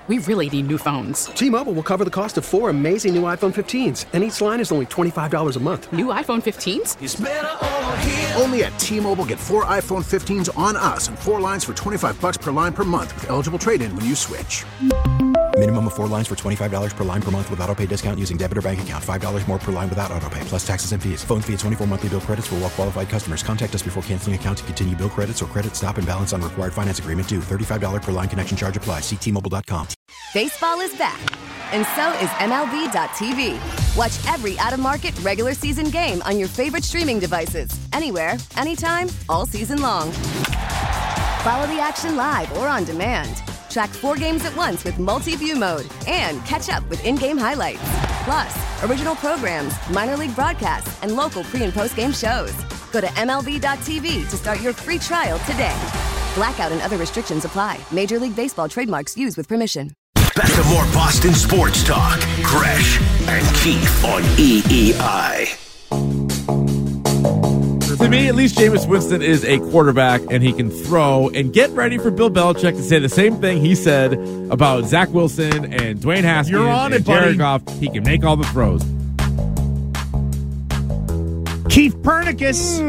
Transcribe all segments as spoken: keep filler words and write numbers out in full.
we really need new phones. T-Mobile will cover the cost of four amazing new iPhone fifteens, and each line is only twenty-five dollars a month. New iPhone fifteens? It's better over here. Only at T-Mobile, get four iPhone fifteens on us and four lines for twenty-five dollars per line per month with eligible trade-in when you switch. Minimum of four lines for twenty-five dollars per line per month with autopay discount using debit or bank account. five dollars more per line without autopay, plus taxes and fees. Phone fee at twenty-four monthly bill credits for well-qualified customers. Contact us before canceling account to continue bill credits or credit stop and balance on required finance agreement due. thirty-five dollars per line connection charge applies. See T Mobile dot com. Baseball is back, and so is M L B dot T V. Watch every out-of-market regular season game on your favorite streaming devices. Anywhere, anytime, all season long. Follow the action live or on demand. Track four games at once with multi-view mode and catch up with in-game highlights. Plus, original programs, minor league broadcasts, and local pre- and post-game shows. Go to M L B dot T V to start your free trial today. Blackout and other restrictions apply. Major League Baseball trademarks used with permission. Back to more Boston sports talk. Gresh and Keith on E E I. To me, at least Jameis Winston is a quarterback, and he can throw. And get ready for Bill Belichick to say the same thing he said about Zach Wilson and Dwayne Haskins You're on and it, buddy. Jared Goff. He can make all the throws. Keith Pernicus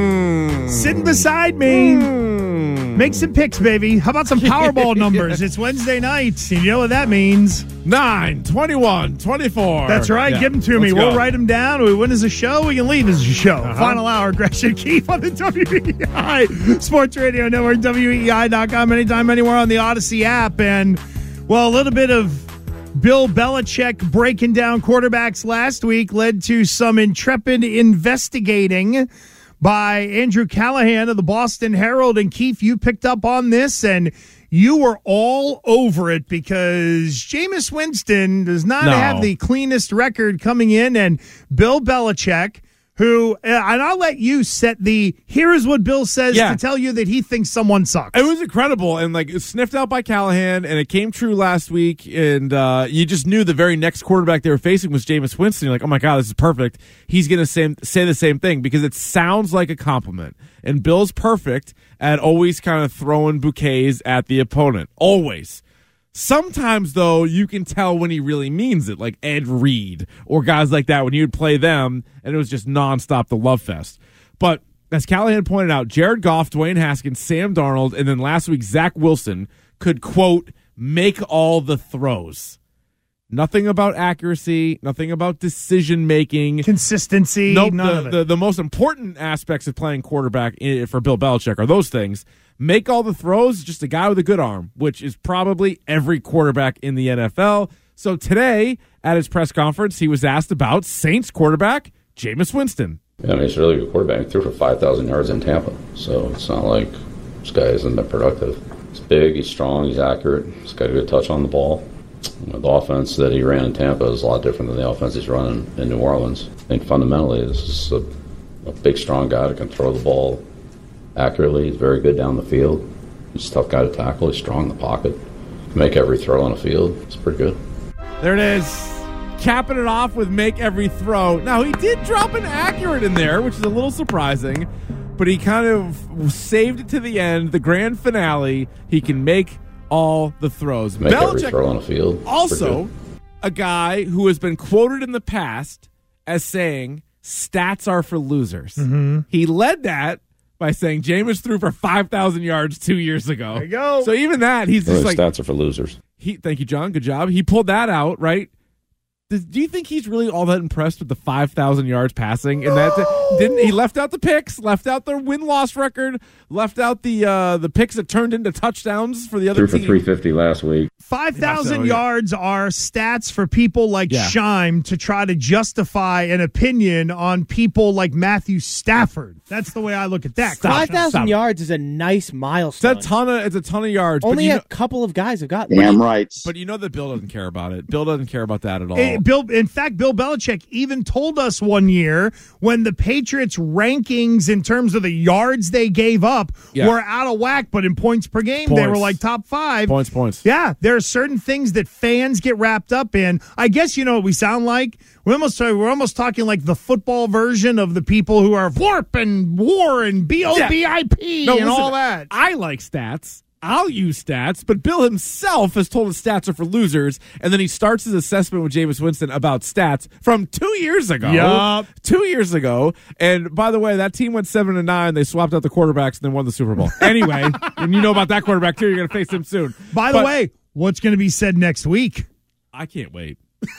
Mm. sitting beside me. Mm. Make some picks, baby. How about some Powerball numbers? It's Wednesday night. You know what that means. nine, twenty-one, twenty-four. That's right. Yeah. Give them to Let's me. go. We'll write them down. We win as a show. We can leave as a show. Uh-huh. Final hour. Gresh and Keith on the W E I Sports Radio Network, W E I dot com. Anytime, anywhere on the Odyssey app. And, well, a little bit of Bill Belichick breaking down quarterbacks last week led to some intrepid investigating by Andrew Callahan of the Boston Herald. And Keith, you picked up on this, and you were all over it because Jameis Winston does not No. have the cleanest record coming in, and Bill Belichick, who, and I'll let you set the, here is what Bill says Yeah. to tell you that he thinks someone sucks. It was incredible, and like it was sniffed out by Callahan, and it came true last week. And uh, you just knew the very next quarterback they were facing was Jameis Winston. You're like, oh my god, this is perfect. He's going to say, say the same thing because it sounds like a compliment. And Bill's perfect at always kind of throwing bouquets at the opponent, always. Sometimes, though, you can tell when he really means it, like Ed Reed or guys like that when you would play them, and it was just nonstop the love fest. But as Callahan pointed out, Jared Goff, Dwayne Haskins, Sam Darnold, and then last week Zach Wilson could, quote, make all the throws. Nothing about accuracy, nothing about decision-making. Consistency, Nope, none the, of it. The, the most important aspects of playing quarterback in, for Bill Belichick are those things. Make all the throws, just a guy with a good arm, which is probably every quarterback in the N F L. So today, at his press conference, he was asked about Saints quarterback Jameis Winston. Yeah, I mean, he's a really good quarterback. He threw for five thousand yards in Tampa, so it's not like this guy hasn't been productive. He's big, he's strong, he's accurate. He's got a good touch on the ball. You know, the offense that he ran in Tampa is a lot different than the offense he's running in New Orleans. I think fundamentally this is a, a big, strong guy that can throw the ball accurately. He's very good down the field. He's a tough guy to tackle. He's strong in the pocket. Can make every throw on the field. It's pretty good. There it is. Capping it off with make every throw. Now, he did drop an accurate in there, which is a little surprising, but he kind of saved it to the end, the grand finale. He can make all the throws. Make every Belichick, throw on the field. also a guy who has been quoted in the past as saying stats are for losers. Mm-hmm. He led that by saying Jameis threw for five thousand yards two years ago. There you go. So even that, he's just Really, like, stats are for losers. he. Thank you, John. Good job. He pulled that out, right? Does, do you think he's really all that impressed with the five thousand yards passing? And that didn't he left out the picks, left out their win loss record, left out the uh, the picks that turned into touchdowns for the other Threw for team. three fifty last week. five thousand Yeah, so, yeah. yards are stats for people like Yeah. Scheim to try to justify an opinion on people like Matthew Stafford. That's the way I look at that. Stop. Five thousand Stop. yards is a nice It's milestone. a ton of it's a ton of yards. Only but you a know, couple of guys have gotten Damn that. right. but you know that Bill doesn't care about it. Bill doesn't care about that at all. Eh, Bill, in fact, Bill Belichick even told us one year when the Patriots' rankings in terms of the yards they gave up Yeah. were out of whack, but in points per game, they were Points. like top five. Points, points. Yeah, there are certain things that fans get wrapped up in. I guess you know what we sound like. We're almost we're almost talking like the football version of the people who are warp and war and B O B I P No, and listen, all that. I like stats. I'll use stats, but Bill himself has told us stats are for losers, and then he starts his assessment with Jameis Winston about stats from two years ago. Yup. Two years ago. And by the way, that team went seven and nine. They swapped out the quarterbacks and then won the Super Bowl. Anyway, and you know about that quarterback too. You're going to face him soon. By the But way, what's going to be said next week? I can't wait.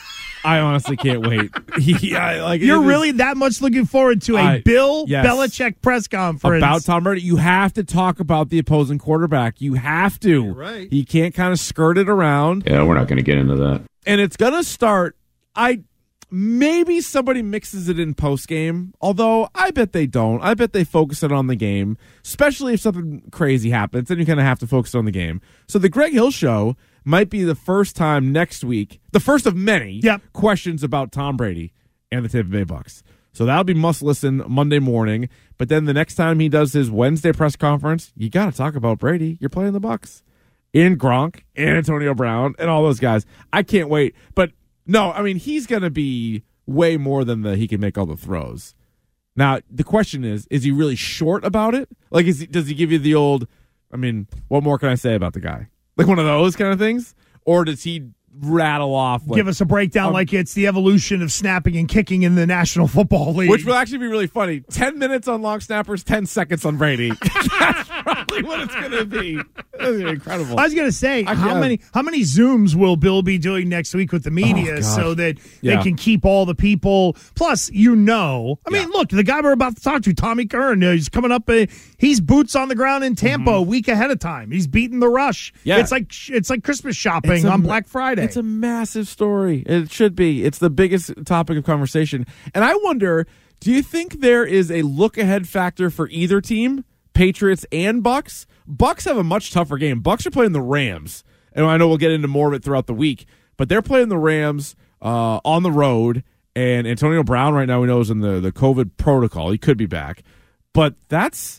I honestly can't wait. Yeah, like You're it is- really that much looking forward to a I- Bill yes. Belichick press conference about Tom Brady. You have to talk about the opposing quarterback. You have to. You're right. You can't kind of skirt it around. Yeah, we're not going to get into that. And it's going to start. I maybe somebody mixes it in post game, although I bet they don't. I bet they focus it on the game, especially if something crazy happens. Then you kind of have to focus on the game. So the Greg Hill Show might be the first time next week, the first of many Yep. questions about Tom Brady and the Tampa Bay Bucks. So that'll be must listen Monday morning. But then the next time he does his Wednesday press conference, you got to talk about Brady. You're playing the Bucks in Gronk and Antonio Brown and all those guys. I can't wait. But no, I mean, he's going to be way more than the he can make all the throws. Now, the question is, is he really short about it? Like, is he, does he give you the old, I mean, what more can I say about the guy? Like one of those kind of things? Or does he rattle off? Like, Give us a breakdown um, like it's the evolution of snapping and kicking in the National Football League. which will actually be really funny. Ten minutes on long snappers, ten seconds on Brady. That's probably what it's going to be. That's incredible. I was going to say, I- how yeah. many how many Zooms will Bill be doing next week with the media Oh, gosh. so that Yeah. they can keep all the people? Plus, you know, I mean, Yeah. look, the guy we're about to talk to, Tommy Curran, uh, he's coming up. Uh, he's boots on the ground in Tampa a week ahead of time. He's beating the rush. Mm-hmm. Yeah. It's like it's like Christmas shopping It's a on ma- Black Friday. It's a massive story. It should be. It's the biggest topic of conversation. And I wonder, do you think there is a look-ahead factor for either team, Patriots and Bucks? Bucks have a much tougher game. Bucks are playing the Rams. And I know we'll get into more of it throughout the week, but they're playing the Rams uh, on the road, and Antonio Brown right now we know is in the, the COVID protocol. He could be back. But that's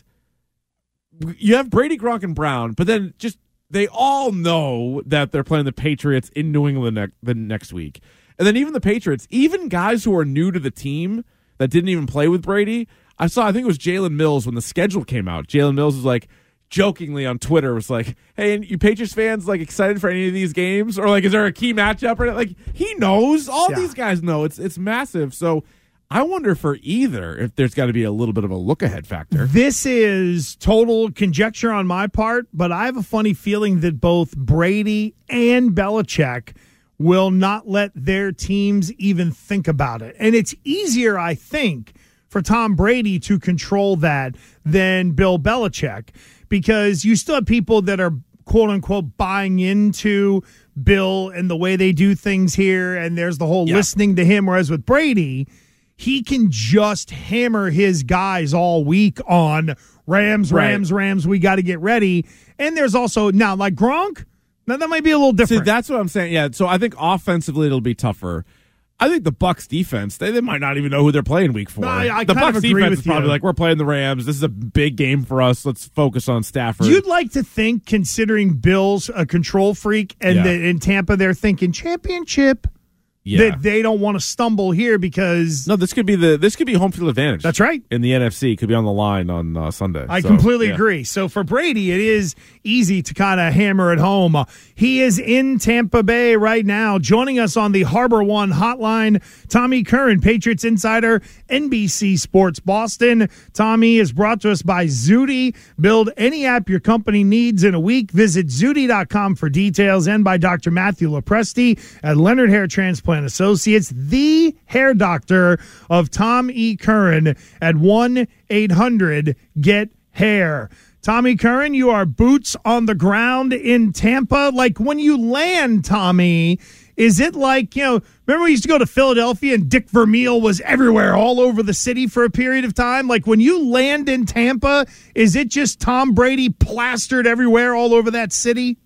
– you have Brady, Gronk, and Brown, but then just – they all know that they're playing the Patriots in New England ne- the next week. And then even the Patriots, even guys who are new to the team that didn't even play with Brady, I saw, I think it was Jalen Mills when the schedule came out. Jalen Mills was like, jokingly on Twitter, was like, hey, and you Patriots fans like excited for any of these games? Or like, is there a key matchup? Or like, he knows. All Yeah. these guys know. It's it's massive. So I wonder for either if there's got to be a little bit of a look-ahead factor. This is total conjecture on my part, but I have a funny feeling that both Brady and Belichick will not let their teams even think about it. And it's easier, I think, for Tom Brady to control that than Bill Belichick, because you still have people that are quote-unquote buying into Bill and the way they do things here, and there's the whole Yeah. listening to him, whereas with Brady, he can just hammer his guys all week on Rams, Right. Rams, Rams. We got to get ready. And there's also now like Gronk. Now that might be a little See, different. that's what I'm saying. Yeah, so I think offensively it'll be tougher. I think the Bucks defense, they, they might not even know who they're playing week four. No, I- I the kind of Bucks agree defense with is probably you. like, we're playing the Rams. This is a big game for us. Let's focus on Stafford. You'd like to think, considering Bill's a control freak, and Yeah. that in Tampa they're thinking championship, yeah. that they don't want to stumble here because No, this could be the this could be home field advantage. That's right. In the N F C, could be on the line on uh, Sunday. I So, completely yeah. agree. So for Brady, it is easy to kind of hammer it home. Uh, he is in Tampa Bay right now. Joining us on the Harbor One hotline, Tommy Curran, Patriots Insider, N B C Sports Boston. Tommy is brought to us by Zudy. Build any app your company needs in a week. Visit Zudy dot com for details, and by Doctor Matthew Lopresti at Leonard Hair Transplant Associates, the hair doctor of Tom E. Curran at one eight hundred get hair. Tommy Curran, you are boots on the ground in Tampa. Like when you land, Tommy, is it like, you know, remember we used to go to Philadelphia and Dick Vermeil was everywhere all over the city for a period of time? Like when you land in Tampa, is it just Tom Brady plastered everywhere all over that city?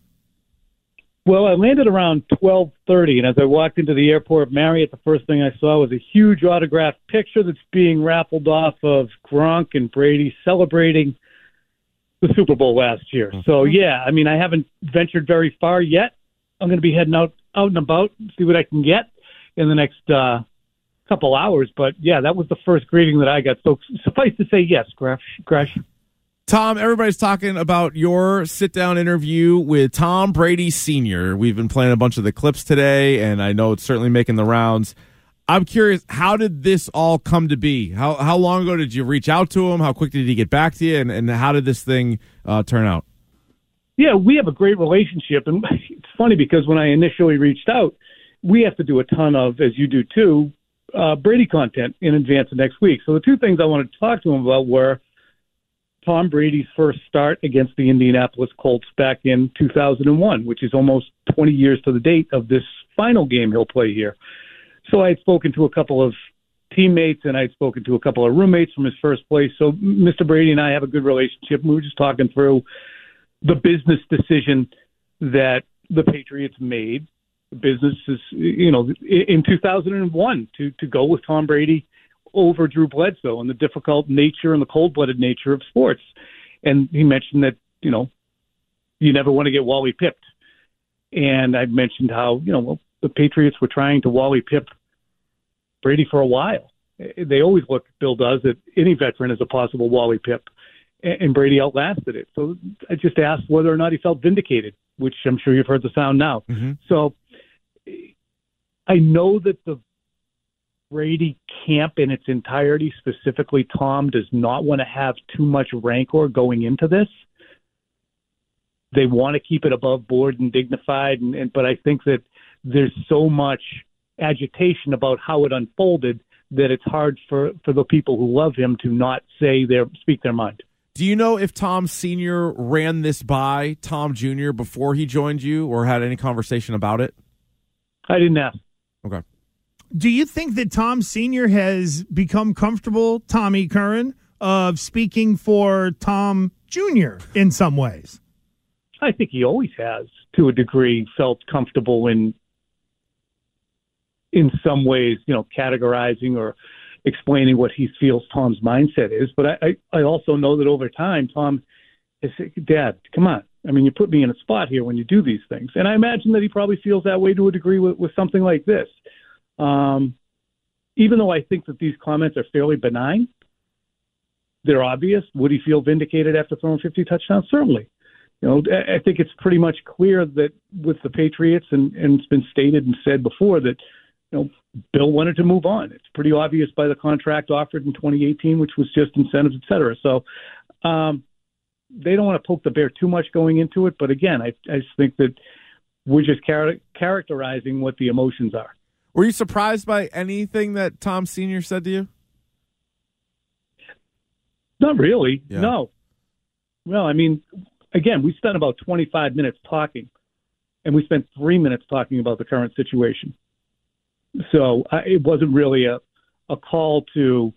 Well, I landed around twelve thirty, and as I walked into the airport Marriott, the first thing I saw was a huge autographed picture that's being raffled off of Gronk and Brady celebrating the Super Bowl last year. So, yeah, I mean, I haven't ventured very far yet. I'm going to be heading out, out and about, see what I can get in the next uh, couple hours. But, yeah, that was the first greeting that I got. So suffice to say, yes, Gresh. Gresh. Tom, everybody's talking about your sit-down interview with Tom Brady Senior We've been playing a bunch of the clips today, and I know it's certainly making the rounds. I'm curious, how did this all come to be? How how long ago did you reach out to him? How quick did he get back to you? And, and how did this thing uh, turn out? Yeah, we have a great relationship. And it's funny because when I initially reached out, we have to do a ton of, as you do too, uh, Brady content in advance of next week. So the two things I wanted to talk to him about were Tom Brady's first start against the Indianapolis Colts back in two thousand one, which is almost twenty years to the date of this final game he'll play here. So I had spoken to a couple of teammates and I had spoken to a couple of roommates from his first place. So Mister Brady and I have a good relationship. We were just talking through the business decision that the Patriots made. The business is, you know, in two thousand one to, to go with Tom Brady over Drew Bledsoe and the difficult nature and the cold-blooded nature of sports. And he mentioned that, you know, you never want to get Wally pipped. And I mentioned how, you know, well, the Patriots were trying to Wally Pip Brady for a while. They always look, Bill does, at any veteran as a possible Wally Pip, and Brady outlasted it. So I just asked whether or not he felt vindicated, which I'm sure you've heard the sound now. Mm-hmm. So I know that the Brady camp in its entirety, specifically Tom, does not want to have too much rancor going into this. They want to keep it above board and dignified, and, and but I think that there's so much agitation about how it unfolded that it's hard for, for the people who love him to not say their speak their mind. Do you know if Tom Senior ran this by Tom Junior before he joined you or had any conversation about it? I didn't ask. Okay. Do you think that Tom Senior has become comfortable, Tommy Curran, of speaking for Tom Junior in some ways? I think he always has, to a degree, felt comfortable in in some ways, you know, categorizing or explaining what he feels Tom's mindset is. But I, I, I also know that over time, Tom has said, Dad, come on. I mean, you put me in a spot here when you do these things. And I imagine that he probably feels that way to a degree with, with something like this. Um, even though I think that these comments are fairly benign, they're obvious. Would he feel vindicated after throwing fifty touchdowns? Certainly. You know, I think it's pretty much clear that with the Patriots, and, and it's been stated and said before that, you know, Bill wanted to move on. It's pretty obvious by the contract offered in twenty eighteen, which was just incentives, et cetera. So um, they don't want to poke the bear too much going into it. But again, I, I just think that we're just char- characterizing what the emotions are. Were you surprised by anything that Tom Senior said to you? Not really. Yeah. No. No, I mean, again, we spent about twenty-five minutes talking, and we spent three minutes talking about the current situation. So I, it wasn't really a, a call to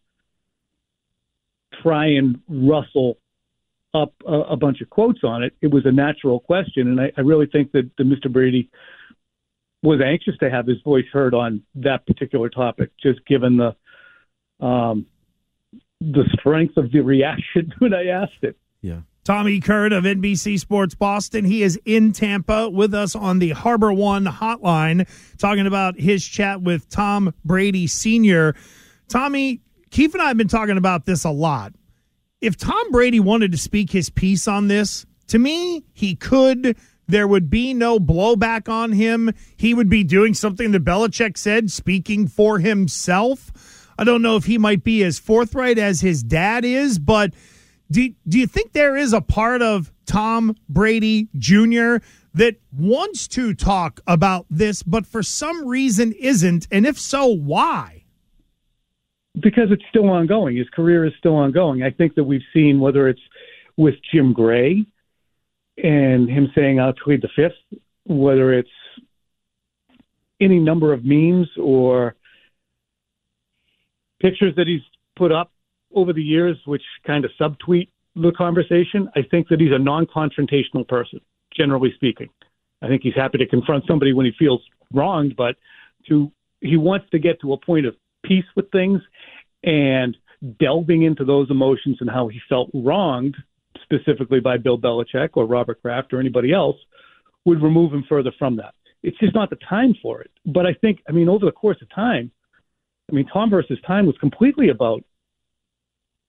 try and rustle up a, a bunch of quotes on it. It was a natural question, and I, I really think that, that Mister Brady was anxious to have his voice heard on that particular topic, just given the um, the strength of the reaction when I asked it. Yeah. Tommy Curran of N B C Sports Boston. He is in Tampa with us on the Harbor One hotline talking about his chat with Tom Brady Senior Tommy, Keith and I have been talking about this a lot. If Tom Brady wanted to speak his piece on this, to me, he could. There would be no blowback on him. He would be doing something that Belichick said, speaking for himself. I don't know if he might be as forthright as his dad is, but Do, do you think there is a part of Tom Brady Junior that wants to talk about this, but for some reason isn't? And if so, why? Because it's still ongoing. His career is still ongoing. I think that we've seen, whether it's with Jim Gray and him saying, I'll plead the fifth, whether it's any number of memes or pictures that he's put up over the years, which kind of subtweet the conversation. I think that he's a non-confrontational person, generally speaking. I think he's happy to confront somebody when he feels wronged, but to he wants to get to a point of peace with things, and delving into those emotions and how he felt wronged, specifically by Bill Belichick or Robert Kraft or anybody else, would remove him further from that. It's just not the time for it. But I think, I mean, over the course of time, I mean, Tom versus Time was completely about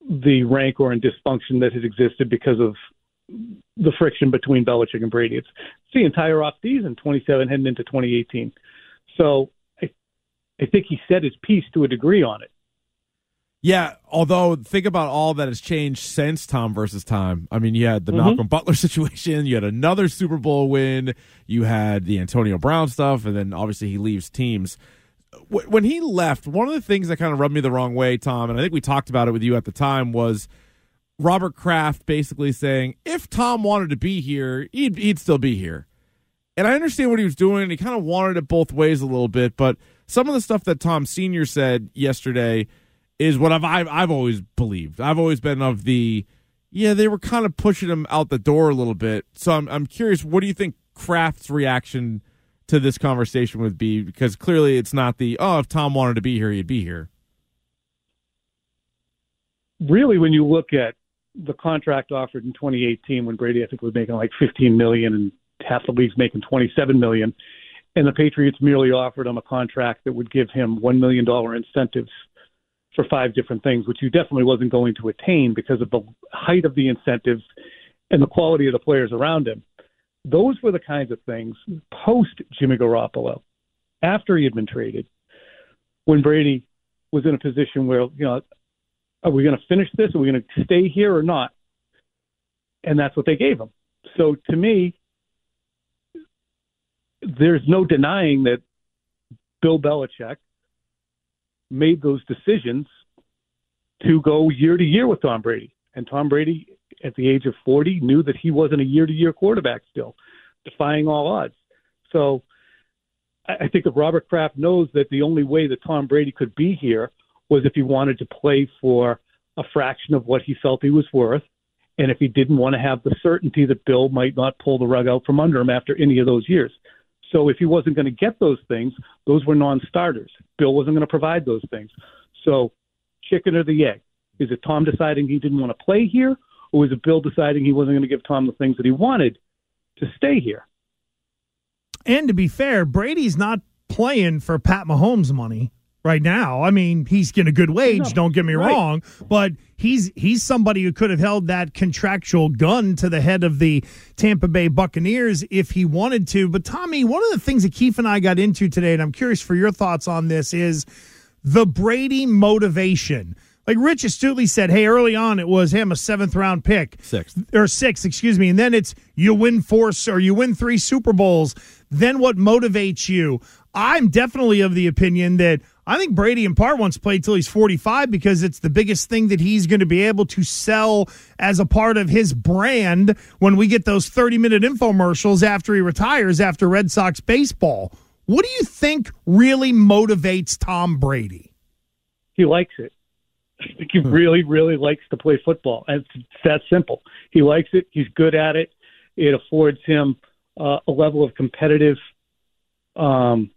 the rancor and dysfunction that has existed because of the friction between Belichick and Brady. It's, it's the entire offseason, twenty-seven heading into twenty eighteen. So I, I think he said his piece to a degree on it. Yeah, although think about all that has changed since Tom versus Tom. I mean, you had the Mm-hmm. Malcolm Butler situation, you had another Super Bowl win, you had the Antonio Brown stuff, and then obviously he leaves teams. When he left, one of the things that kind of rubbed me the wrong way, Tom, and I think we talked about it with you at the time, was Robert Kraft basically saying, if Tom wanted to be here, he'd, he'd still be here. And I understand what he was doing, and he kind of wanted it both ways a little bit, but some of the stuff that Tom Senior said yesterday is what I've, I've I've always believed. I've always been of the, yeah, they were kind of pushing him out the door a little bit. So I'm I'm curious, what do you think Kraft's reaction to this conversation would be? Because clearly it's not the, oh, if Tom wanted to be here, he'd be here. Really, when you look at the contract offered in twenty eighteen, when Brady, I think, was making like fifteen million dollars and half the league's making twenty-seven million dollars, and the Patriots merely offered him a contract that would give him one million dollars incentives for five different things, which he definitely wasn't going to attain because of the height of the incentives and the quality of the players around him. Those were the kinds of things post Jimmy Garoppolo, after he had been traded, when Brady was in a position where, you know, are we going to finish this? Are we going to stay here or not? And that's what they gave him. So to me, there's no denying that Bill Belichick made those decisions to go year to year with Tom Brady. And Tom Brady, at the age of forty, knew that he wasn't a year-to-year quarterback still, defying all odds. So I think that Robert Kraft knows that the only way that Tom Brady could be here was if he wanted to play for a fraction of what he felt he was worth, and if he didn't want to have the certainty that Bill might not pull the rug out from under him after any of those years. So if he wasn't going to get those things, those were non-starters. Bill wasn't going to provide those things. So chicken or the egg? Is it Tom deciding he didn't want to play here, or was it Bill deciding he wasn't going to give Tom the things that he wanted to stay here? And to be fair, Brady's not playing for Pat Mahomes money right now. I mean, he's getting a good wage, no, don't get me right. wrong, but he's he's somebody who could have held that contractual gun to the head of the Tampa Bay Buccaneers if he wanted to. But Tommy, one of the things that Keith and I got into today, and I'm curious for your thoughts on this, is the Brady motivation. Like Rich astutely said, hey, early on it was him, a seventh round pick. Sixth. Or sixth, excuse me. And then it's you win four or you win three Super Bowls. Then what motivates you? I'm definitely of the opinion that I think Brady in part wants to play till he's forty-five because it's the biggest thing that he's going to be able to sell as a part of his brand when we get those thirty-minute infomercials after he retires after Red Sox baseball. What do you think really motivates Tom Brady? He likes it. I think he really, really likes to play football. And it's that simple. He likes it. He's good at it. It affords him uh, a level of competitive, um,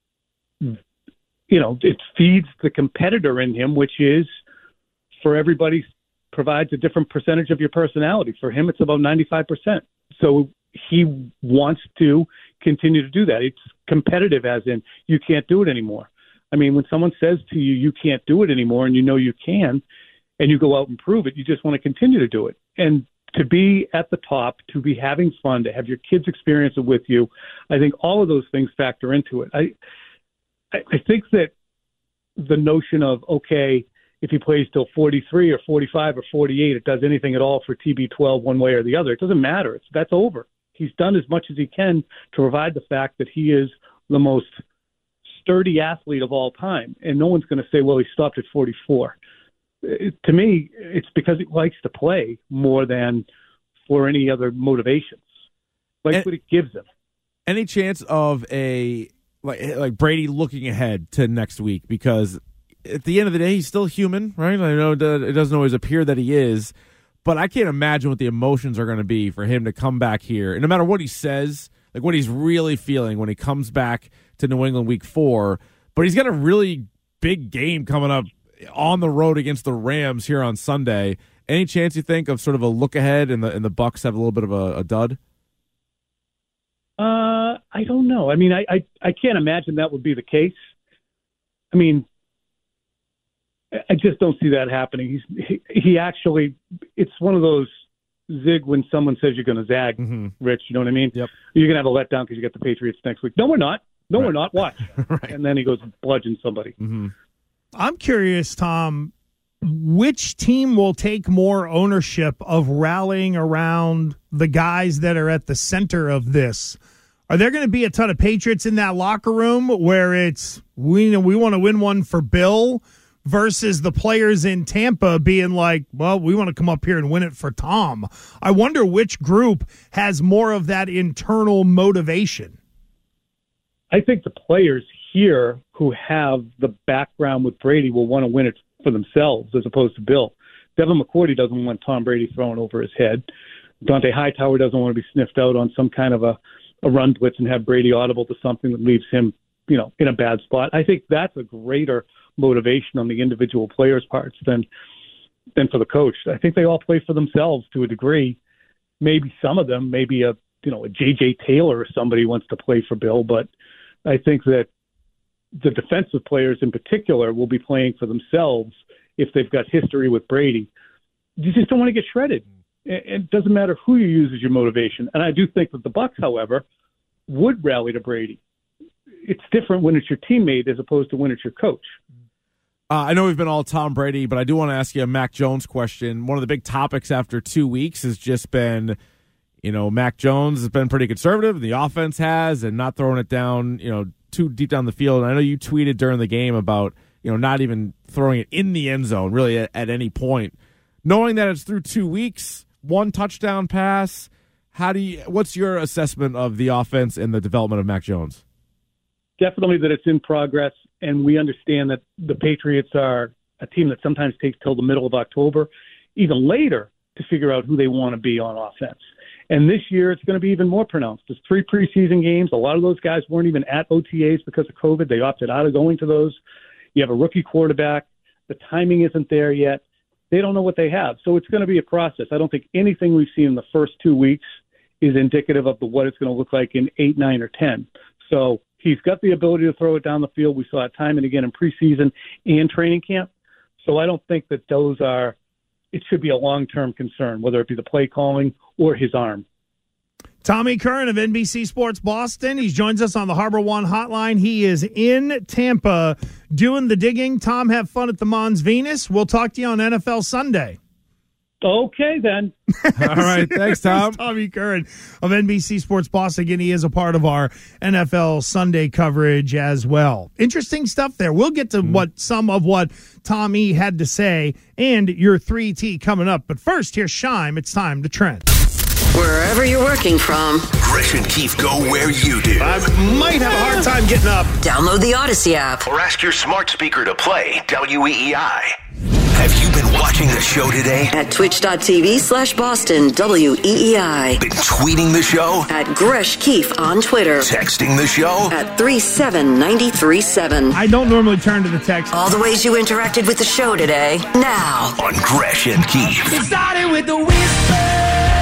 you know, it feeds the competitor in him, which is for everybody provides a different percentage of your personality. For him, it's about ninety-five percent. So he wants to continue to do that. It's competitive, as in you can't do it anymore. I mean, when someone says to you, you can't do it anymore, and you know you can, and you go out and prove it, you just want to continue to do it. And to be at the top, to be having fun, to have your kids experience it with you, I think all of those things factor into it. I, I think that the notion of, okay, if he plays till forty-three or forty-five or forty-eight, it does anything at all for T B twelve one way or the other. It doesn't matter. It's, that's over. He's done as much as he can to provide the fact that he is the most sturdy athlete of all time. And no one's going to say, well, he stopped at forty-four. It, to me, it's because he likes to play more than for any other motivations. Like and, what it gives him. Any chance of a like like Brady looking ahead to next week? Because at the end of the day, he's still human, right? I know that it doesn't always appear that he is, but I can't imagine what the emotions are going to be for him to come back here. And no matter what he says, like what he's really feeling when he comes back to New England week four, but he's got a really big game coming up on the road against the Rams here on Sunday. Any chance you think of sort of a look ahead and the and the Bucs have a little bit of a, a dud? Uh, I don't know. I mean, I, I, I can't imagine that would be the case. I mean, I just don't see that happening. He's he, he actually, it's one of those zig when someone says you're going to zag, mm-hmm. Rich. You know what I mean? Yep. You're going to have a letdown because you got the Patriots next week. No, we're not. No, right. we're not. Watch. Right. And then he goes and bludgeons somebody. Mm-hmm. I'm curious, Tom, which team will take more ownership of rallying around the guys that are at the center of this? Are there going to be a ton of Patriots in that locker room where it's we we want to win one for Bill versus the players in Tampa being like, well, we want to come up here and win it for Tom? I wonder which group has more of that internal motivation. I think the players here who have the background with Brady will want to win it for themselves as opposed to Bill. Devin McCourty doesn't want Tom Brady thrown over his head. Dante Hightower doesn't want to be sniffed out on some kind of a, a run blitz and have Brady audible to something that leaves him, you know, in a bad spot. I think that's a greater motivation on the individual players' parts than than for the coach. I think they all play for themselves to a degree. Maybe some of them, maybe a you know a J J Taylor or somebody wants to play for Bill, but I think that the defensive players in particular will be playing for themselves if they've got history with Brady. You just don't want to get shredded. It doesn't matter who you use as your motivation. And I do think that the Bucs, however, would rally to Brady. It's different when it's your teammate as opposed to when it's your coach. Uh, I know we've been all Tom Brady, but I do want to ask you a Mac Jones question. One of the big topics after two weeks has just been, you know, Mac Jones has been pretty conservative, and the offense has, and not throwing it down, you know, too deep down the field. And I know you tweeted during the game about, you know, not even throwing it in the end zone, really, at, at any point. Knowing that it's through two weeks, one touchdown pass, how do you? What's your assessment of the offense and the development of Mac Jones? Definitely that it's in progress, and we understand that the Patriots are a team that sometimes takes till the middle of October, even later, to figure out who they want to be on offense. And this year, it's going to be even more pronounced. There's three preseason games. A lot of those guys weren't even at O T As because of COVID. They opted out of going to those. You have a rookie quarterback. The timing isn't there yet. They don't know what they have. So it's going to be a process. I don't think anything we've seen in the first two weeks is indicative of the, what it's going to look like in eight, nine, or ten. So he's got the ability to throw it down the field. We saw it time and again in preseason and training camp. So I don't think that those are – it should be a long-term concern, whether it be the play calling or his arm. Tommy Curran of N B C Sports Boston. He joins us on the Harbor One hotline. He is in Tampa doing the digging. Tom, have fun at the Mons Venus. We'll talk to you on N F L Sunday. Okay, then. All right. Thanks, Tom. Tommy Curran of N B C Sports Boston. Again, he is a part of our N F L Sunday coverage as well. Interesting stuff there. We'll get to mm. what some of what Tommy had to say and your three T coming up. But first, here's Shime. It's time to trend. Wherever you're working from, Gresh and Keith go where you do. I might have a hard time getting up. Download the Odyssey app. Or ask your smart speaker to play W E E I. Have you been watching the show today? At twitch.tv slash Boston W E E I. Been tweeting the show? At Gresh Keith on Twitter. Texting the show? At three seven nine three seven. I don't normally turn to the text. All the ways you interacted with the show today. Now. On Gresh and Keith. It started with the whisper.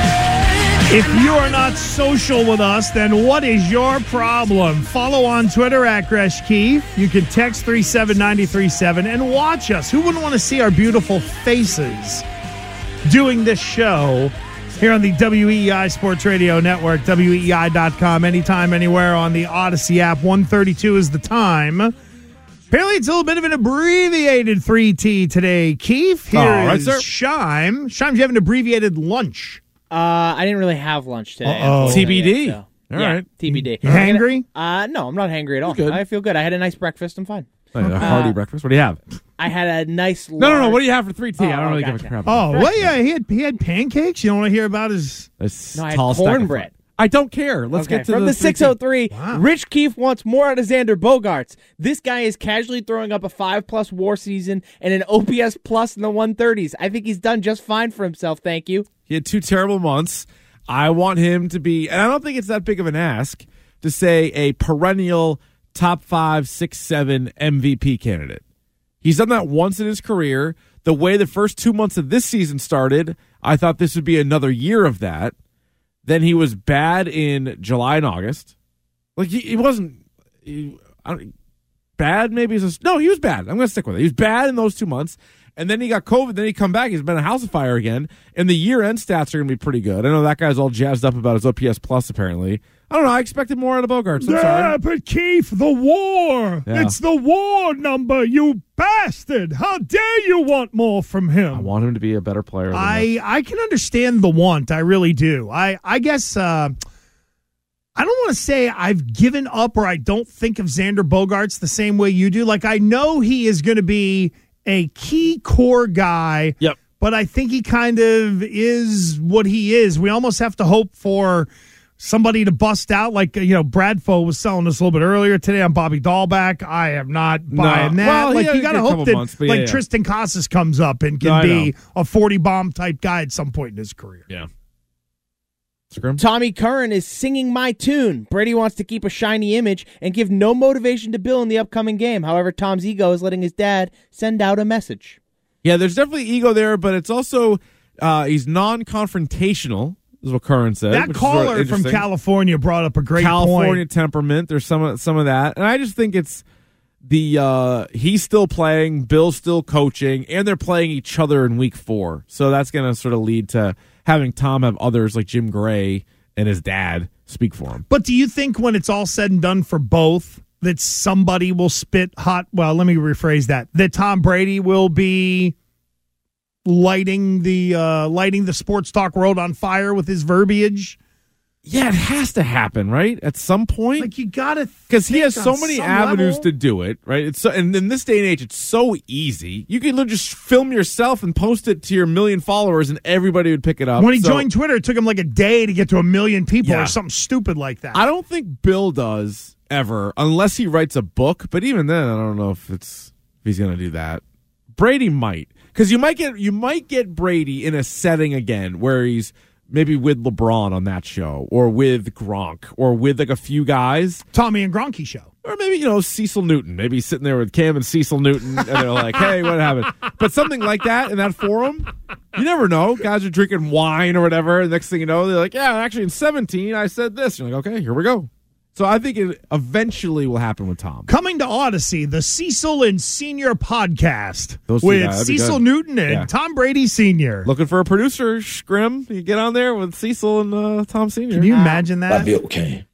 If you are not social with us, then what is your problem? Follow on Twitter at Gresh Keith. You can text three seven nine three seven and watch us. Who wouldn't want to see our beautiful faces doing this show here on the W E E I Sports Radio Network, W E E I dot com, anytime, anywhere on the Odyssey app. one thirty-two is the time. Apparently, it's a little bit of an abbreviated three T today, Keith. Here All right, is sir. Shime. Shime, do you have an abbreviated lunch? Uh, I didn't really have lunch today. Uh-oh. T B D. So, All yeah, right. T B D. You hangry? Uh, no, I'm not hangry at all. Good. I feel good. I had a nice breakfast. I'm fine. Like a hearty Uh, breakfast. What do you have? I had a nice. No, no, no. large- What do you have for three T? Oh, I don't really gotcha. give a crap. Oh, well, yeah, he had he had pancakes. You don't want to hear about his... This No, I had tall stack of cornbread. fun. I don't care. Let's Okay, get to from the, the six oh three. Wow. Rich Keefe wants more out of Xander Bogaerts. This guy is casually throwing up a five-plus WAR season and an O P S plus in the one thirties. I think he's done just fine for himself. Thank you. He had two terrible months. I want him to be, and I don't think it's that big of an ask to say a perennial top five, six, seven M V P candidate. He's done that once in his career. The way the first two months of this season started, I thought this would be another year of that. Then he was bad in July and August. Like he, he wasn't. He, I don't, bad. Maybe it's just, no, he was bad. I'm going to stick with it. He was bad in those two months. And then he got COVID. Then he come back. He's been a house of fire again. And the year-end stats are going to be pretty good. I know that guy's all jazzed up about his O P S plus, apparently. I don't know. I expected more out of Bogaerts. I'm yeah, sorry. but Keith, the war. Yeah. It's the war number, you bastard. How dare you want more from him? I want him to be a better player. Than I, I can understand the want. I really do. I, I guess uh, I don't want to say I've given up or I don't think of Xander Bogaerts the same way you do. Like, I know he is going to be a key core guy. Yep. But I think he kind of is what he is. We almost have to hope for somebody to bust out, like, you know, Bradfo was selling us a little bit earlier today on Bobby Dahlback. I am not buying no. that. Well, like, yeah, you got to hope that, months, like, yeah, yeah. Tristan Casas comes up and can No, be a forty-bomb type guy at some point in his career. Yeah. Tommy Curran is singing my tune. Brady wants to keep a shiny image and give no motivation to Bill in the upcoming game. However, Tom's ego is letting his dad send out a message. Yeah, there's definitely ego there, but it's also uh, he's non-confrontational, is what Curran said. That which is sort of caller from interesting. California brought up a great California point. temperament. There's some of, some of that, and I just think it's the uh, he's still playing, Bill's still coaching, and they're playing each other in week four. So that's going to sort of lead to having Tom have others like Jim Gray and his dad speak for him. But do you think when it's all said and done for both that somebody will spit hot? Well, let me rephrase that. That Tom Brady will be lighting the uh, lighting the sports talk world on fire with his verbiage. Yeah, it has to happen, right? At some point. Like, you got to, because he has so on many some avenues level. to do it, right? It's so, and in this day and age, it's so easy. You can just film yourself and post it to your million followers, and everybody would pick it up. When he So, joined Twitter, it took him like a day to get to a million people Yeah. or something stupid like that. I don't think Bill does ever, unless he writes a book. But even then, I don't know if it's if he's going to do that. Brady might, because you might get you might get Brady in a setting again where he's maybe with LeBron on that show, or with Gronk, or with like a few guys. Tommy and Gronky show. Or maybe, you know, Cecil Newton. Maybe he's sitting there with Cam and Cecil Newton, and they're like, hey, what happened? But something like that in that forum, you never know. Guys are drinking wine or whatever, and next thing you know, they're like, yeah, actually in seventeen, I said this. You're like, okay, here we go. So I think it eventually will happen with Tom. Coming to Odyssey, the Cecil and Senior podcast Those two with guys, that'd be Cecil good. Newton and Yeah. Tom Brady Senior Looking for a producer, Scrim. You get on there with Cecil and uh, Tom Senior Can you imagine that? That'd be okay.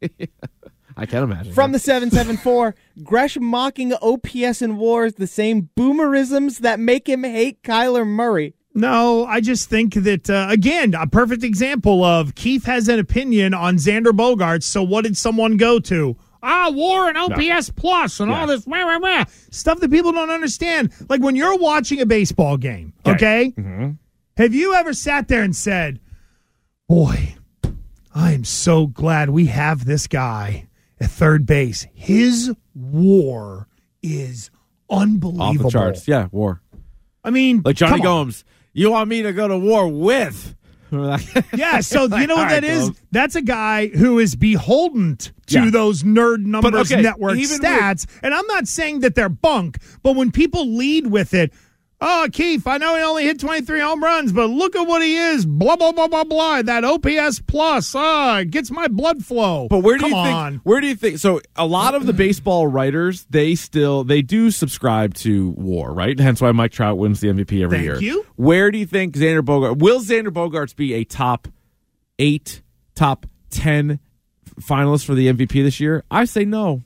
I can imagine. From the seven seven four, Gresh mocking O P S and WAR is the same boomerisms that make him hate Kyler Murray. No, I just think that, uh, again, a perfect example of Keith has an opinion on Xander Bogaerts, so what did someone go to? Ah, WAR and O P S Plus and Yeah. all this rah, rah, rah, stuff that people don't understand. Like when you're watching a baseball game, okay? Mm-hmm. Have you ever sat there and said, boy, I am so glad we have this guy at third base. His WAR is unbelievable. Off the charts. Yeah, war. I mean, Like Johnny come on. Gomes. You want me to go to war with? Yeah, so you know what All right, that is? Gomes. That's a guy who is beholden to Yeah. those nerd numbers okay, network even stats. And I'm not saying that they're bunk, but when people lead with it, oh, Keith, I know he only hit twenty-three home runs, but look at what he is. Blah, blah, blah, blah, blah. That O P S plus, ah, it gets my blood flow. But where do Come you think? on. Where do you think? So a lot of the baseball writers, they still they do subscribe to WAR, right? Hence why Mike Trout wins the M V P every Thank year. you. Where do you think Xander Bogaerts will Xander Bogaerts be a top eight, top ten finalist for the M V P this year? I say no.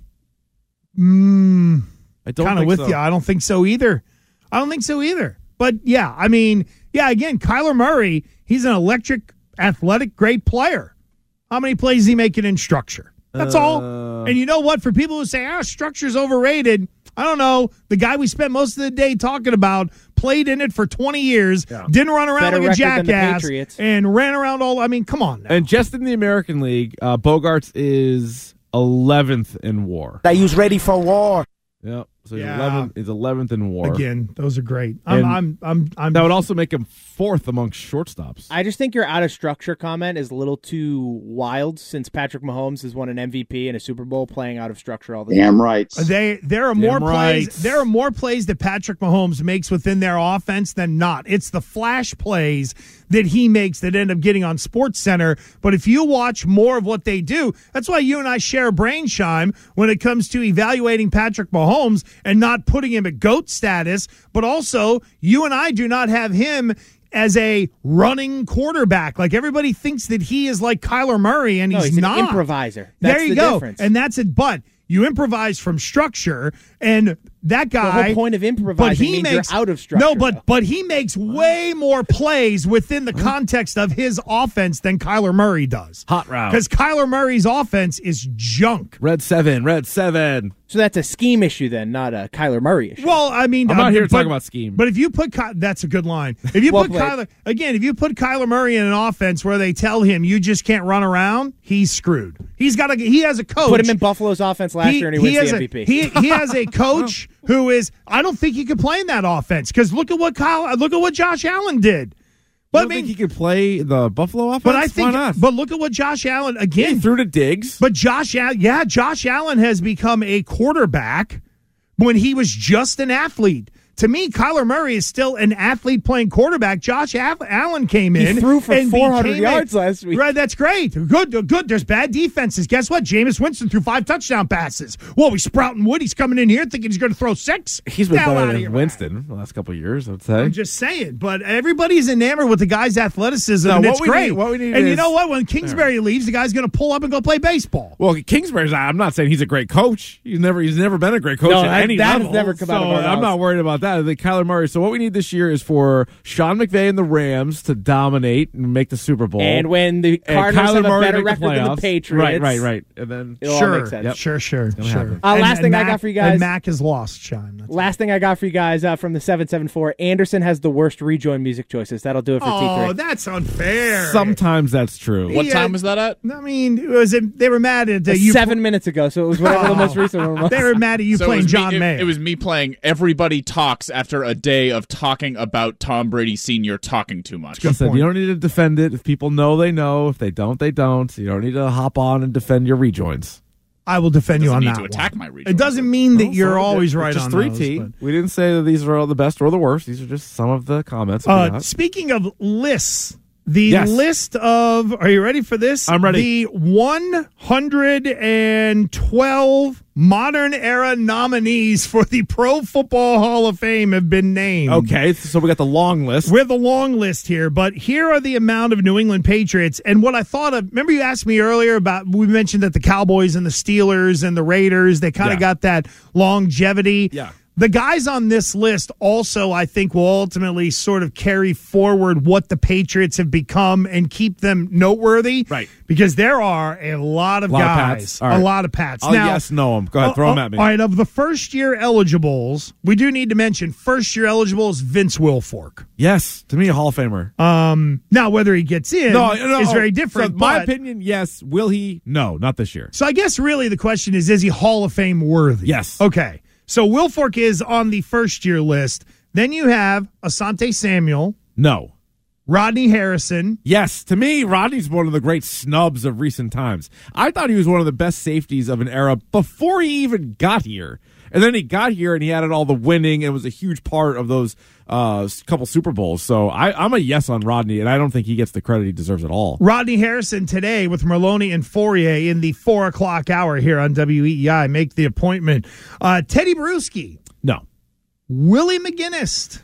Mm, I don't kind of think with so. you. I don't think so either. I don't think so either. But yeah, I mean, yeah, again, Kyler Murray, he's an electric, athletic, great player. How many plays is he making in structure? That's Uh, all. And you know what? For people who say, ah, structure's overrated, I don't know. The guy we spent most of the day talking about played in it for twenty years, didn't run around Better like a record than the jackass, Patriots. and ran around all. I mean, come on now. And just in the American League, uh, Bogaerts is eleventh in WAR. That you was ready for war. Yep. So he's Yeah. eleventh. He's eleventh in WAR. Again, those are great. I'm, And I'm, I'm, I'm. That would also make him fourth amongst shortstops. I just think your out of structure comment is a little too wild since Patrick Mahomes has won an M V P and a Super Bowl playing out of structure all the time. Damn right. They there are Damn more right. plays. There are more plays that Patrick Mahomes makes within their offense than not. It's the flash plays that he makes that end up getting on Sports Center. But if you watch more of what they do, that's why you and I share a brain chime when it comes to evaluating Patrick Mahomes and not putting him at GOAT status. But also, you and I do not have him as a running quarterback. Like everybody thinks that he is like Kyler Murray, and No, he's, he's an not. improviser. That's there you the go. difference. And that's it. But you improvise from structure, and that guy. The whole point of improvising but he means makes, you're out of structure. No, but though. but he makes way more plays within the context of his offense than Kyler Murray does. Hot route. Because Kyler Murray's offense is junk. Red seven. Red seven. So that's a scheme issue then, not a Kyler Murray issue. Well, I mean, I'm not uh, here to but, talk about scheme. But if you put Ky- that's a good line. If you Well put played. Kyler again, if you put Kyler Murray in an offense where they tell him you just can't run around, he's screwed. He's got a he has a coach. Put him in Buffalo's offense last year and he, wins has the a, M V P. He he has a coach who is. I don't think he could play in that offense because look at what Kyle. Look at what Josh Allen did. But But I I mean, think he could play the Buffalo offense. but I think. Why not? But look at what Josh Allen He again. threw to Diggs. But Josh, Allen, yeah, Josh Allen has become a quarterback when he was just an athlete. To me, Kyler Murray is still an athlete playing quarterback. Josh Allen came in. He threw for and four hundred became a- yards last week. Right, that's great. Good, good. There's bad defenses. Guess what? Jameis Winston threw five touchdown passes. Whoa, he's sprouting wood. He's coming in here thinking he's going to throw six. He's been Get out better of than here, Winston the last couple of years, I would say. I'm just saying, but everybody's enamored with the guy's athleticism, No, and what it's we great. need- what we need and you is- know what? When Kingsbury leaves, the guy's going to pull up and go play baseball. Well, Kingsbury's. I'm not saying he's a great coach. He's never. He's never been a great coach No, at that- any that has level. never come so out of our I'm mouths. not worried about that. I think Kyler Murray. So what we need this year is for Sean McVay and the Rams to dominate and make the Super Bowl. And when the And Cardinals Kyler have a Murray better make the record than the playoffs. Patriots. Right, right, right. And then It'll all Sure, make sense. Yep. sure, sure, gonna sure. happen. Uh, And- last and thing I Mac- got for you guys- And Mac is lost, Sean. That's Last thing I got for you guys uh, from the seven seven four, Anderson has the worst rejoin music choices. That'll do it for T Oh, three. that's unfair. sometimes that's true. What Yeah. time was that at? I mean, it was it, they were mad at uh, you. Seven minutes ago, so it was whatever the most recent one was. They were mad at you So it playing was me- John it- Mayer. It was me playing Everybody Talks after a day of talking about Tom Brady Senior talking too much. I said, you don't need to defend it. If people know, they know. If they don't, they don't. You don't need to hop on and defend your rejoins. I will defend you Doesn't on need that to one. attack my rejoins. It doesn't mean that Well, you're so always it's right just on three those, T. but- We didn't say that these are all the best or the worst. These are just some of the comments. that we Uh, got. speaking of lists, the Yes. list of, are you ready for this? I'm ready. The one hundred twelve modern era nominees for the Pro Football Hall of Fame have been named. Okay, so we got the long list. We have the long list here, but here are the amount of New England Patriots. And what I thought of, remember you asked me earlier about, we mentioned that the Cowboys and the Steelers and the Raiders, they kind of Yeah. got that longevity. Yeah. The guys on this list also, I think, will ultimately sort of carry forward what the Patriots have become and keep them noteworthy. Right. Because there are a lot of Lot of guys, Pats. All a right. lot of Pats. I'll now, yes, no 'em. Go ahead, uh, throw 'em uh, at me. All right, of the first year eligibles, we do need to mention first year eligibles, Vince Wilfork. Yes, to me, a Hall of Famer. Um, now, whether he gets in No, no, is oh, very different. So my but- opinion, yes. Will he? No, not this year. So I guess really the question is, is he Hall of Fame worthy? Yes. Okay. So Wilfork is on the first year list. Then you have Asante Samuel, No. Rodney Harrison. Yes, to me, Rodney's one of the great snubs of recent times. I thought he was one of the best safeties of an era before he even got here. And then he got here and he added all the winning and was a huge part of those uh, couple Super Bowls. So I, I'm a yes on Rodney, and I don't think he gets the credit he deserves at all. Rodney Harrison today with Merloni and Fourier in the four o'clock hour here on W E E I. Make the appointment. Uh, Teddy Bruschi. No. Willie McGinnis.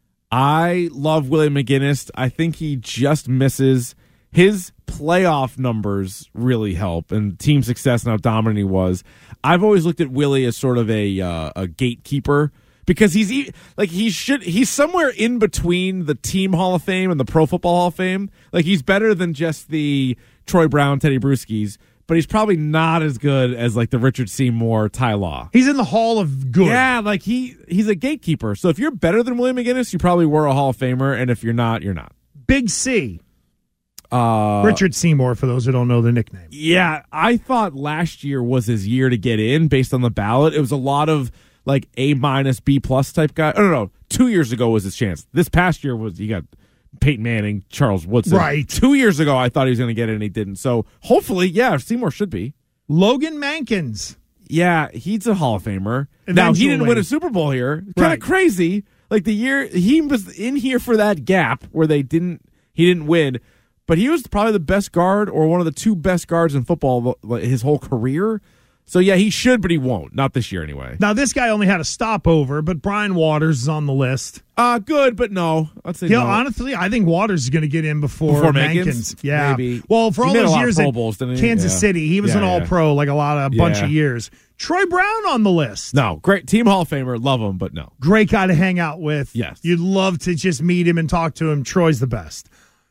I love Willie McGinnis. I think he just misses. His playoff numbers really help, and team success and how dominant he was. I've always looked at Willie as sort of a uh, a gatekeeper because he's e- like he should he's somewhere in between the team Hall of Fame and the Pro Football Hall of Fame. Like he's better than just the Troy Brown, Teddy Bruschi's, but he's probably not as good as like the Richard Seymour, Ty Law. He's in the Hall of Good. Yeah, like he he's a gatekeeper. So if you're better than Willie McGinnis, you probably were a Hall of Famer, and if you're not, you're not. Big C. Uh, Richard Seymour, for those who don't know the nickname. Yeah, I thought last year was his year to get in based on the ballot. It was a lot of like A minus, B plus type guy. Oh, no, no. Two years ago was his chance. This past year was, he got Peyton Manning, Charles Woodson. Right. Two years ago, I thought he was going to get it, and he didn't. So hopefully, yeah, Seymour should be. Logan Mankins. Yeah, he's a Hall of Famer. Eventually. Now, he didn't win a Super Bowl here. Kind of Right. crazy. Like the year, he was in here for that gap where they didn't, he didn't win. But he was probably the best guard or one of the two best guards in football his whole career. So, yeah, he should, but he won't. Not this year, anyway. Now, this guy only had a stopover, but Brian Waters is on the list. Uh, good, but no. I'd say Yeah, no. honestly, I think Waters is going to get in before, Before Mankins. Mankins? Yeah. Maybe. Well, for He all made a those lot of years Pro at Bowls, didn't he? Kansas Yeah. City, he was Yeah, an yeah. all-pro like a lot of a bunch Yeah. of years. Troy Brown on the list. No, great. Team Hall of Famer. Love him, but no. Great guy to hang out with. Yes. You'd love to just meet him and talk to him. Troy's the best.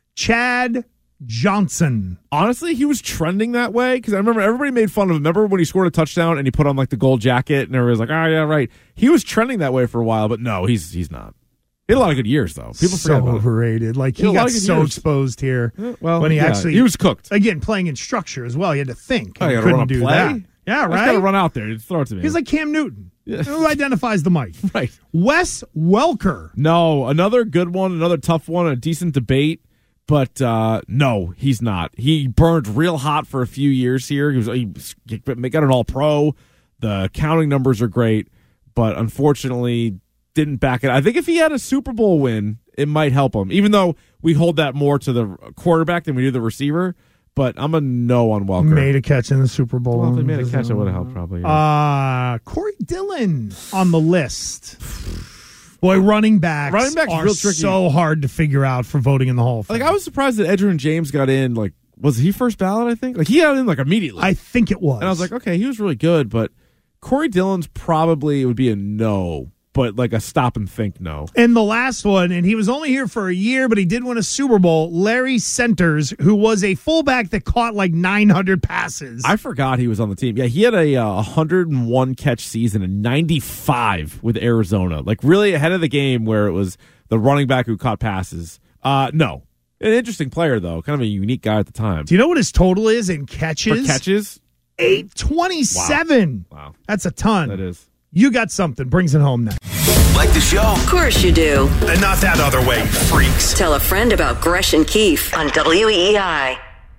Chad Johnson. Honestly, he was trending that way because I remember everybody made fun of him. Remember when he scored a touchdown and he put on like the gold jacket and everybody was like, oh, yeah, right. He was trending that way for a while, but no, he's he's not. He had a lot of good years, though. People so forget about it. overrated. Like, He had he a lot got of good so years. exposed here. Yeah, well, when he yeah, actually. he was cooked. Again, playing in structure as well. He had to think. Oh, He you gotta couldn't run a do play? that. Yeah, I just right? gotta run out there and throw it to me. He's like Cam Newton. Yeah. Who identifies the mic. Right. Wes Welker. No, another good one, another tough one, a decent debate. But uh, no, he's not. He burned real hot for a few years here. He was he got an All-Pro. The counting numbers are great, but unfortunately didn't back it. I think if he had a Super Bowl win, it might help him, even though we hold that more to the quarterback than we do the receiver. But I'm a no on Welker. Made a catch in the Super Bowl. Well, if they made a catch, it would have helped probably. Yeah. Uh, Corey Dillon on the list. Boy, running backs, Running backs are real tricky. so hard to figure out for voting in the Hall of Fame. Like, I was surprised that Edgerrin James got in. Like, was he first ballot, I think? Like, he got in, like, immediately. I think it was. And I was like, okay, he was really good, but Corey Dillon's probably, it would be a no, but like a stop and think no. And the last one, and he was only here for a year, but he did win a Super Bowl, Larry Centers, who was a fullback that caught like nine hundred passes. I forgot he was on the team. Yeah, he had a uh, one hundred one catch season and ninety-five with Arizona. Like, really ahead of the game where it was the running back who caught passes. Uh, no. An interesting player, though. Kind of a unique guy at the time. Do you know what his total is in catches? For catches? eight twenty-seven. Wow. wow. That's a ton. That is. You got something. Brings it home now. Like the show? Of course you do. And not that other way, freaks. Tell a friend about Gresh and Keefe on W E I.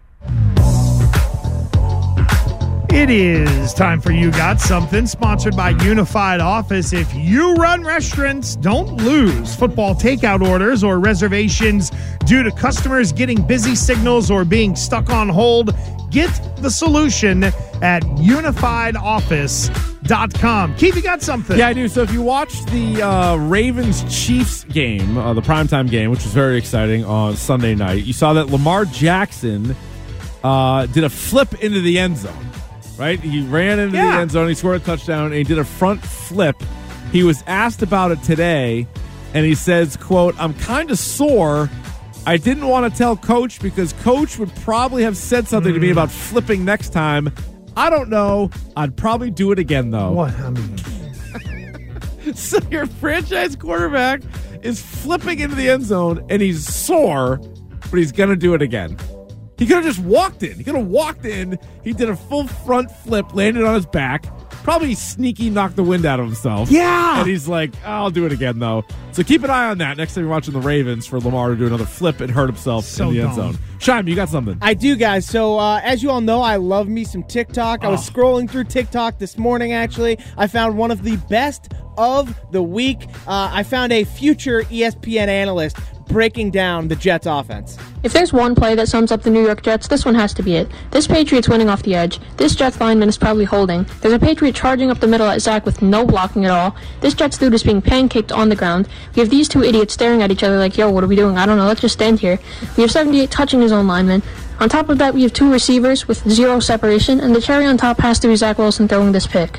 It is time for You Got Something, sponsored by Unified Office. If you run restaurants, don't lose football takeout orders or reservations due to customers getting busy signals or being stuck on hold. Get the solution at unified office dot com. Keith, you got something? Yeah, I do. So if you watched the uh, Ravens-Chiefs game, uh, the primetime game, which was very exciting on Sunday night, you saw that Lamar Jackson uh, did a flip into the end zone. Right? He ran into Yeah. the end zone, he scored a touchdown, and he did a front flip. He was asked about it today, and he says, quote, "I'm kind of sore. I didn't want to tell Coach because Coach would probably have said something mm. to me about flipping next time. I don't know. I'd probably do it again, though." What? I mean... So your franchise quarterback is flipping into the end zone, and he's sore, but he's going to do it again. He could have just walked in. He could have walked in. He did a full front flip, landed on his back, probably sneaky knocked the wind out of himself. Yeah. And he's like, I'll do it again, though. So keep an eye on that next time you're watching the Ravens for Lamar to do another flip and hurt himself So in the end dumb. zone. Shime, you got something. I do, guys. So, uh, as you all know, I love me some TikTok. I was Oh. scrolling through TikTok this morning, actually. I found one of the best of the week. Uh, I found a future E S P N analyst breaking down the Jets offense. If there's one play that sums up the New York Jets, this one has to be it. This Patriots winning off the edge. This Jets lineman is probably holding. There's a Patriot charging up the middle at Zach with no blocking at all. This Jets dude is being pancaked on the ground. We have these two idiots staring at each other like, yo, what are we doing? I don't know, let's just stand here. We have seventy-eight touching his own lineman. On top of that, we have two receivers with zero separation, and the cherry on top has to be Zach Wilson throwing this pick.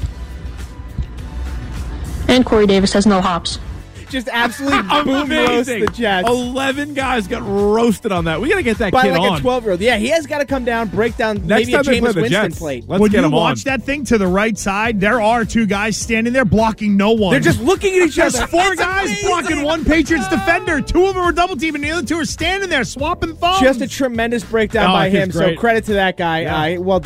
And Corey Davis has no hops. Just absolutely boom roast the Jets. eleven guys got roasted on that. We got to get that By kid like on. a twelve-year-old. Yeah, he has got to come down, break down Next maybe time a they play Jameis the Winston Jets, plate. let's when get you him watch on. that thing to the right side, there are two guys standing there blocking no one. They're just looking at each There's other. four It's guys amazing. blocking one Patriots defender. Two of them are double teaming, the other two are standing there swapping thumbs. Just a tremendous breakdown Oh, by he's him, so great. credit to that guy. Yeah. Uh, well done.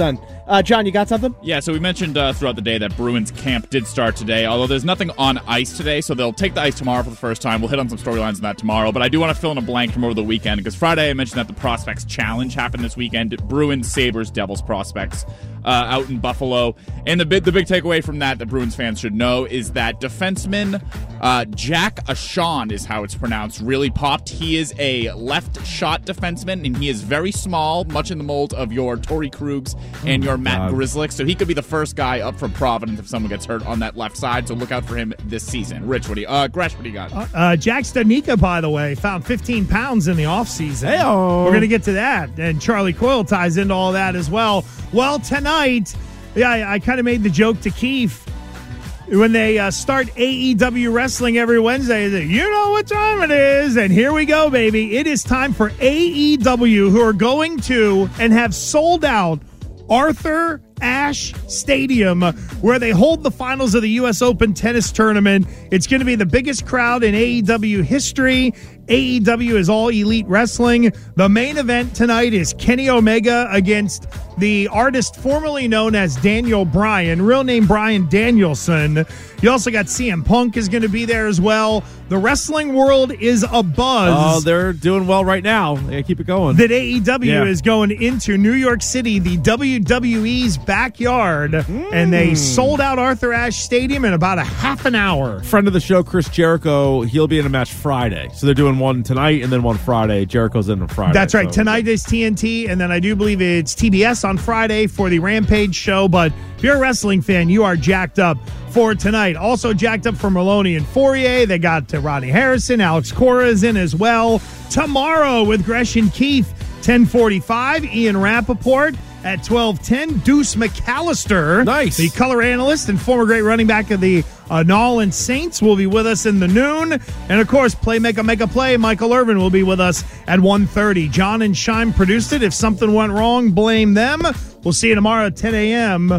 Uh, John, you got something? Yeah, so we mentioned uh, throughout the day that Bruins camp did start today, although there's nothing on ice today, so they'll take the ice tomorrow for the first time. We'll hit on some storylines on that tomorrow, but I do want to fill in a blank from over the weekend, because Friday I mentioned that the Prospects Challenge happened this weekend. Bruins, Sabres, Devils, Prospects uh, out in Buffalo. And the big, the big takeaway from that that Bruins fans should know is that defenseman uh, Jack Ahcan is how it's pronounced, really popped. He is a left shot defenseman, and he is very small, much in the mold of your Torrey Krugs and your Matt Grzelcyk, so he could be the first guy up from Providence if someone gets hurt on that left side, so look out for him this season. Rich, what do you, uh, Gresh, what do you got? Uh, uh, Jack Studnicka, by the way, found fifteen pounds in the offseason. Hey-o. We're going to get to that, and Charlie Coyle ties into all that as well. Well, tonight, yeah, I, I kind of made the joke to Keith when they uh, start A E W wrestling every Wednesday, that you know what time it is, and here we go, baby. It is time for A E W, who are going to and have sold out Arthur Ashe Stadium, where they hold the finals of the U S Open tennis tournament. It's going to be the biggest crowd in A E W history. A E W is All Elite Wrestling. The main event tonight is Kenny Omega against the artist formerly known as Daniel Bryan, real name Bryan Danielson. You also got C M Punk is going to be there as well. The wrestling world is abuzz. Oh, they're doing well right now. They gotta keep it going. That A E W yeah. is going into New York City, the W W E's backyard, mm. and they sold out Arthur Ashe Stadium in about a half an hour. Friend of the show, Chris Jericho, he'll be in a match Friday. So they're doing one tonight and then one Friday. Jericho's in on Friday. That's right. So. Tonight is T N T, and then I do believe it's T B S on Friday for the Rampage show. But if you're a wrestling fan, you are jacked up for tonight. Also jacked up for Maloney and Fourier. They got uh, Rodney Harrison. Alex Cora is in as well. Tomorrow with Gresh and Keith, ten forty-five. Ian Rappaport at twelve ten. Deuce McAllister, nice, the color analyst and former great running back of the uh, New Orleans Saints, will be with us in the noon. And, of course, Play Make a Make a Play, Michael Irvin will be with us at one thirty. John and Shime produced it. If something went wrong, blame them. We'll see you tomorrow at ten a.m.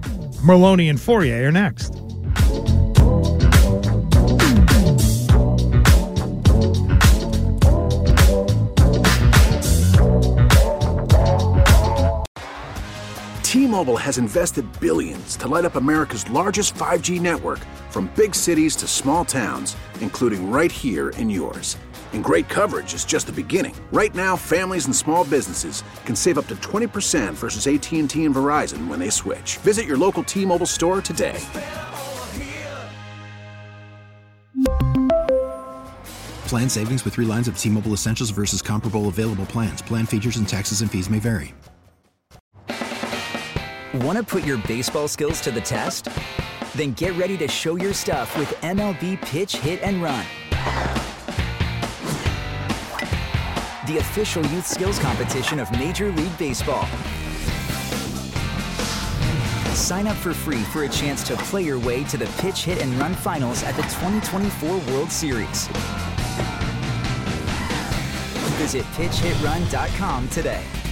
Maloney and Fourier are next. T-Mobile has invested billions to light up America's largest five G network, from big cities to small towns, including right here in yours. And great coverage is just the beginning. Right now, families and small businesses can save up to twenty percent versus A T and T and Verizon when they switch. Visit your local T-Mobile store today. Plan savings with three lines of T-Mobile Essentials versus comparable available plans. Plan features and taxes and fees may vary. Want to put your baseball skills to the test? Then get ready to show your stuff with M L B Pitch, Hit, and Run. The official youth skills competition of Major League Baseball. Sign up for free for a chance to play your way to the Pitch, Hit, and Run finals at the twenty twenty-four World Series. Visit pitch hit run dot com today.